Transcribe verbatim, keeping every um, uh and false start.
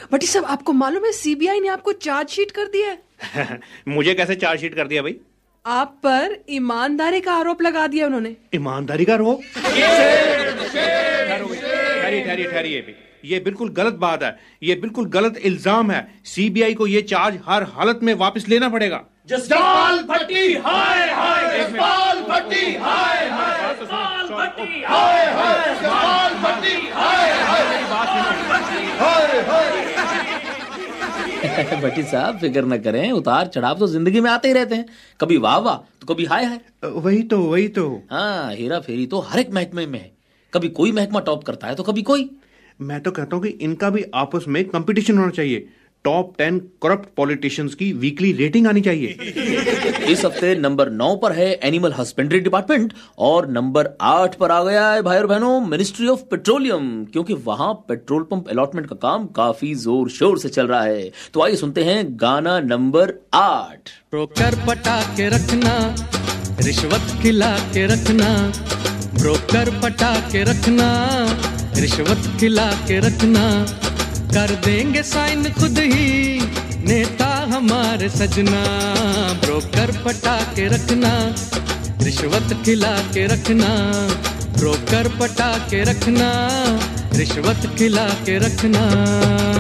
भट्टी साहब, आपको मालूम है सीबीआई ने आपको चार्जशीट कर दिया है। मुझे कैसे चार्जशीट कर दिया भाई? आप पर ईमानदारी का आरोप लगा दिया उन्होंने। ईमानदारी का आरोप? ठहरिए ठहरिए ठहरिए, ये बिल्कुल गलत बात है, ये बिल्कुल गलत इल्जाम है। सीबीआई को ये चार्ज हर हालत में वापस लेना पड़ेगा। जसपाल भट्टी हाय हाय, जसपाल भट्टी हाय हाय, जसपाल भट्टी हाय हाय, जसपाल भट्टी हाय हाय हाय। भट्टी साहब फिक्र न करें, उतार चढ़ाव तो जिंदगी में आते ही रहते हैं, कभी वाह वाह तो कभी हाय हाय। वही तो वही तो हाँ, हेरा फेरी तो हर एक महकमे में है, कभी कोई महकमा टॉप करता है तो कभी कोई। मैं तो कहता हूँ कि इनका भी आपस में कंपटीशन होना चाहिए। टॉप टेन करप्ट पॉलिटिशियंस की वीकली रेटिंग आनी चाहिए। इस हफ्ते नंबर नौ पर है एनिमल हस्बेंड्री डिपार्टमेंट और नंबर आठ पर आ गया है भाई और बहनों मिनिस्ट्री ऑफ पेट्रोलियम, क्योंकि वहां पेट्रोल पंप अलॉटमेंट का काम काफी जोर शोर से चल रहा है। तो आइए सुनते हैं गाना नंबर आठ। ब्रोकर पटा के रखना, रिश्वत खिला के रखना, ब्रोकर पटा के रखना, रिश्वत खिला के रखना, कर देंगे साइन खुद ही नेता हमारे सजना। ब्रोकर पटा के रखना, रिश्वत खिला के रखना, ब्रोकर पटा के रखना, रिश्वत खिला के रखना।